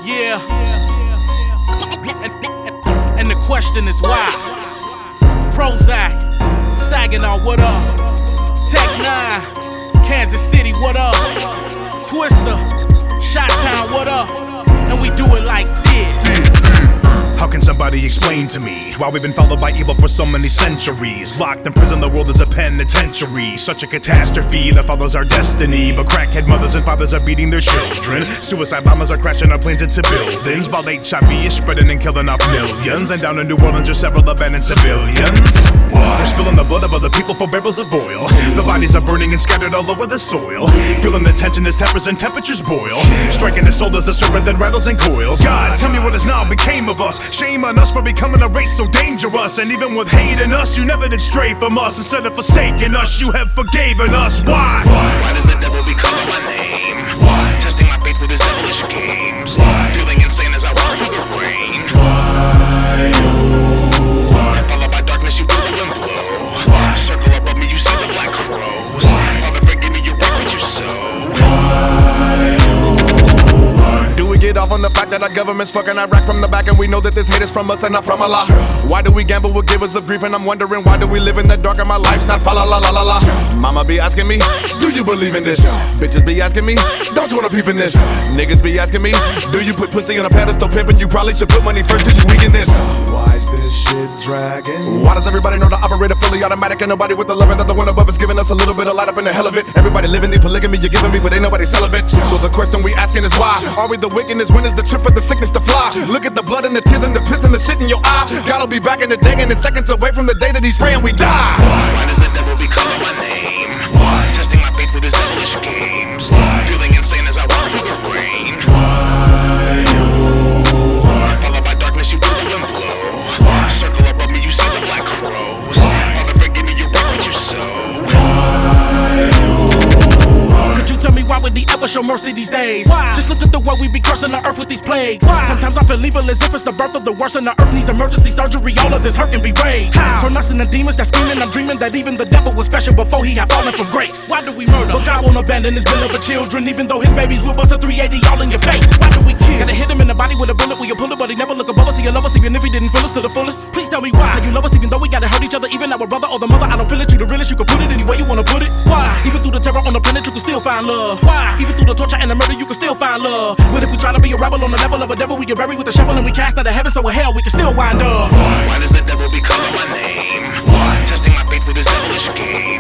Yeah. And the question is why? Prozac, Saginaw, what up? Tech 9, Kansas City, what up? Twister, Chi-Town, what up? And we do it like this. How can somebody explain to me why we've been followed by evil for so many centuries? Locked in prison, the world is a penitentiary. Such a catastrophe that follows our destiny. But crackhead mothers and fathers are beating their children. Suicide bombers are crashing our planes into buildings, while HIV is spreading and killing off millions. And down in New Orleans are several abandoned civilians. They're spilling the blood of other people for barrels of oil. The bodies are burning and scattered all over the soil. Feeling the tension as tempers and temperatures boil. Striking the soul as a serpent that rattles and coils. God, tell me what has now became of us. Shame on us for becoming a race so dangerous. And even with hating us, you never did stray from us. Instead of forsaking us, you have forgiven us. Why? Why does the devil be calling my name? Why? Testing my faith with his devilish games. Why? Feeling insane as I walk through the rain. Why? Followed by darkness, you feel the wind blow. Why? Circle above me, you see the black crows. Why? Father, forgive me, you reap what you sow. Do we get off on the fact that our government's fucking Iraq from the back and we know that this hate is from us and not from Allah? Why do we gamble with givers of grief and I'm wondering why do we live in the dark and my life's not fa la la la la la? Mama be asking me, do you believe in this? Bitches be asking me, don't you wanna peep in this? Niggas be asking me, do you put pussy on a pedestal pimpin'? You probably should put money first cause you weak in this. Why is this shit dragging? Why does everybody know the operator fully automatic and nobody with the love and that the one above is giving us a little bit of light up in the hell of it? Everybody living the polygamy you're giving me but ain't nobody celibate. So the question we asking is why? Are we the wickedness? When is the trip for the sickness to fly? Look at the blood and the tears and the piss and the shit in your eye. God'll be back in the day and it's seconds away from the day that he's praying we die. Why does the devil be calling my name? Why? Testing my faith with his devilish games. Why? Feeling insane as I walk through the rain. Why? Followed by darkness, you feel the wind blow. Why? Circle above me, you see the black crows. Why? Father, forgive me, you reap what you sow. Could you tell me why would he ever show mercy these days? Why? Just look at the way we be cursing the earth with these plagues. Why? Sometimes I feel evil as if it's the birth of the worst and the earth needs emergency surgery. All of this hurt can be raised. How? Turn us into demons that screaming. I'm dreaming that even the devil was special before he had fallen from grace. Why do we murder? But God won't abandon his beloved children, even though his babies will bust a 380 all in your face. Why do we kill? Gotta hit him in the body with a bullet when you pull it, but he never look above us. He love us even if he didn't feel us to the fullest. Please tell me why you love us even though we gotta hurt each other, even our brother or the mother. I don't feel it. You the realest. You can put it any way you wanna put it. Why? Even through the terror on the planet, you can still find love. Why? Even through the torture and the murder, you can still find love. But if we try to be a rebel on the level of a devil, we get buried with a shovel and we cast out of heaven, so in hell we can still wind up. Why does the devil be calling my name? Why? Testing my faith with his devilish games.